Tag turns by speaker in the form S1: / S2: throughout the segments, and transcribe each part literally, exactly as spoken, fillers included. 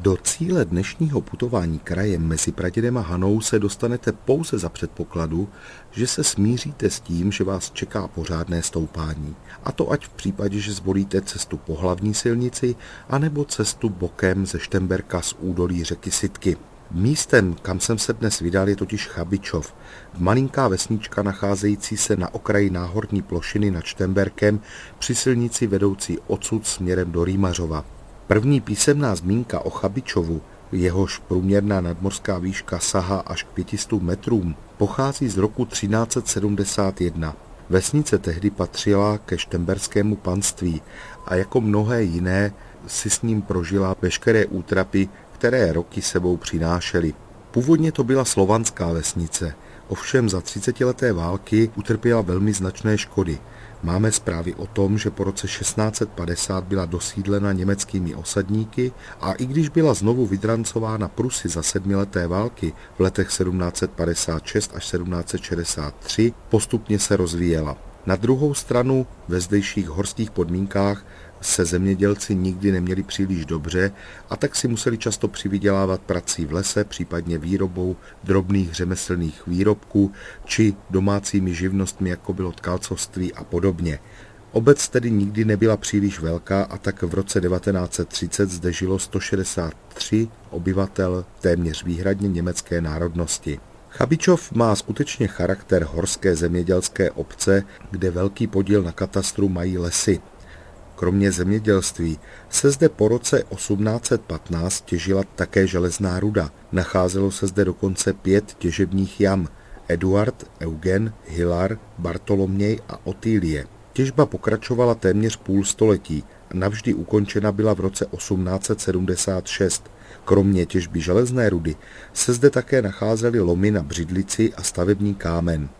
S1: Do cíle dnešního putování krajem mezi Pradědem a Hanou se dostanete pouze za předpokladu, že se smíříte s tím, že vás čeká pořádné stoupání. A to ať v případě, že zvolíte cestu po hlavní silnici, anebo cestu bokem ze Štemberka z údolí řeky Sitky. Místem, kam jsem se dnes vydal, je totiž Chabičov, malinká vesnička nacházející se na okraji náhorní plošiny nad Štemberkem při silnici vedoucí odsud směrem do Rýmařova. První písemná zmínka o Chabičovu, jehož průměrná nadmořská výška sahá až k pěti stům metrům, pochází z roku třináct set sedmdesát jedna. Vesnice tehdy patřila ke štemberskému panství a jako mnohé jiné si s ním prožila veškeré útrapy, které roky sebou přinášely. Původně to byla slovanská vesnice, ovšem za třicetileté války utrpěla velmi značné škody. Máme zprávy o tom, že po roce šestnáct set padesát byla dosídlena německými osadníky a i když byla znovu vydrancována Prusy za sedmileté války v letech sedmnáct set padesát šest až sedmnáct set šedesát tři, postupně se rozvíjela. Na druhou stranu ve zdejších horských podmínkách se zemědělci nikdy neměli příliš dobře a tak si museli často přivydělávat prací v lese, případně výrobou drobných řemeslných výrobků či domácími živnostmi, jako bylo tkalcovství a podobně. Obec tedy nikdy nebyla příliš velká a tak v roce devatenáct set třicet zde žilo sto šedesát tři obyvatel téměř výhradně německé národnosti. Chabičov má skutečně charakter horské zemědělské obce, kde velký podíl na katastru mají lesy. Kromě zemědělství se zde po roce osmnáct set patnáct těžila také železná ruda. Nacházelo se zde dokonce pět těžebních jam: Eduard, Eugen, Hilar, Bartoloměj a Otýlie. Těžba pokračovala téměř půl století a navždy ukončena byla v roce osmnáct set sedmdesát šest. Kromě těžby železné rudy se zde také nacházely lomy na břidlici a stavební kámen.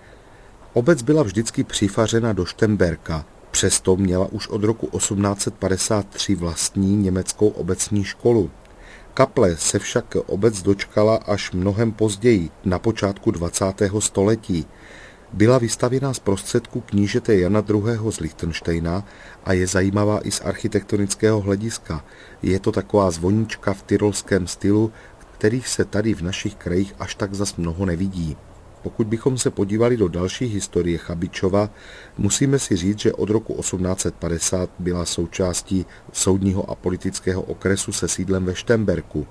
S1: Obec byla vždycky přifařena do Štemberka, přesto měla už od roku osmnáct set padesát tři vlastní německou obecní školu. Kaple se však obec dočkala až mnohem později, na počátku dvacátého století. Byla vystavěna z prostředků knížete Jana druhého. z Lichtenštejna a je zajímavá i z architektonického hlediska. Je to taková zvonička v tyrolském stylu, kterých se tady v našich krajích až tak zas mnoho nevidí. Pokud bychom se podívali do další historie Chabičova, musíme si říct, že od roku osmnáct set padesát byla součástí soudního a politického okresu se sídlem ve Štemberku.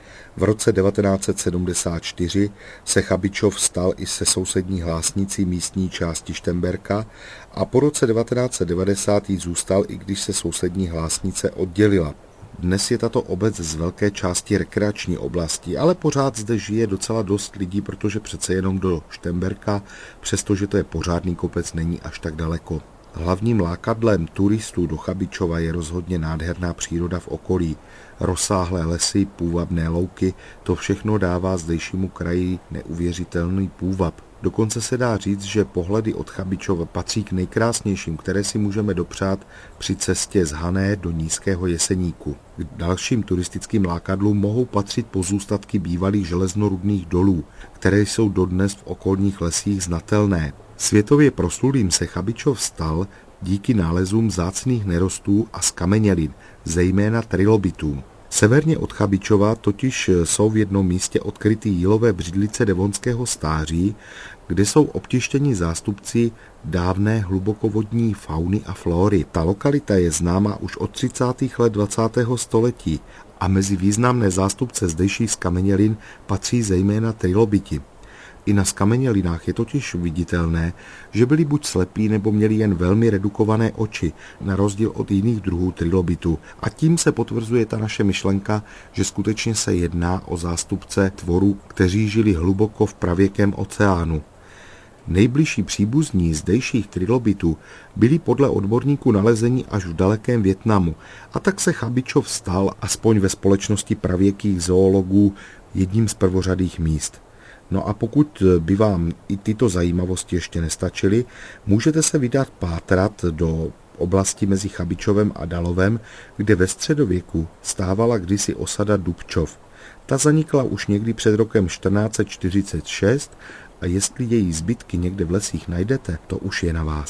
S1: V roce devatenáct set sedmdesát čtyři se Chabičov stal i se sousední hlásnicí místní části Štemberka a po roce devatenáct set devadesát jí zůstal, i když se sousední hlásnice oddělila. Dnes je tato obec z velké části rekreační oblasti, ale pořád zde žije docela dost lidí, protože přece jenom do Štemberka, přestože to je pořádný kopec, není až tak daleko. Hlavním lákadlem turistů do Chabičova je rozhodně nádherná příroda v okolí. Rozsáhlé lesy, půvabné louky, to všechno dává zdejšímu kraji neuvěřitelný půvab. Dokonce se dá říct, že pohledy od Chabičova patří k nejkrásnějším, které si můžeme dopřát při cestě z Hané do Nízkého Jeseníku. K dalším turistickým lákadlům mohou patřit pozůstatky bývalých železnorudných dolů, které jsou dodnes v okolních lesích znatelné. Světově proslulým se Chabičov stal díky nálezům vzácných nerostů a zkamenělin, zejména trilobitů. Severně od Chabičova totiž jsou v jednom místě odkryty jílové břidlice devonského stáří, kde jsou obtištěni zástupci dávné hlubokovodní fauny a flóry. Ta lokalita je známá už od třicátých let dvacátého století a mezi významné zástupce zdejších zkamenělin patří zejména trilobiti. I na zkamenělinách je totiž viditelné, že byli buď slepí nebo měli jen velmi redukované oči, na rozdíl od jiných druhů trilobitu. A tím se potvrzuje ta naše myšlenka, že skutečně se jedná o zástupce tvorů, kteří žili hluboko v pravěkém oceánu. Nejbližší příbuzní zdejších trilobitů byli podle odborníků nalezeni až v dalekém Vietnamu, a tak se Chabičov stal, aspoň ve společnosti pravěkých zoologů, jedním z prvořadých míst. No a pokud by vám i tyto zajímavosti ještě nestačily, můžete se vydat pátrat do oblasti mezi Chabičovem a Dalovem, kde ve středověku stávala kdysi osada Dubčov. Ta zanikla už někdy před rokem čtrnáct set čtyřicet šest a jestli její zbytky někde v lesích najdete, to už je na vás.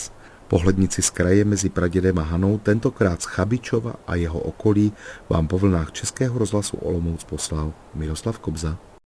S1: Pohlednici z kraje mezi pradědem a Hanou, tentokrát z Chabičova a jeho okolí, vám po vlnách Českého rozhlasu Olomouc poslal Miroslav Kobza.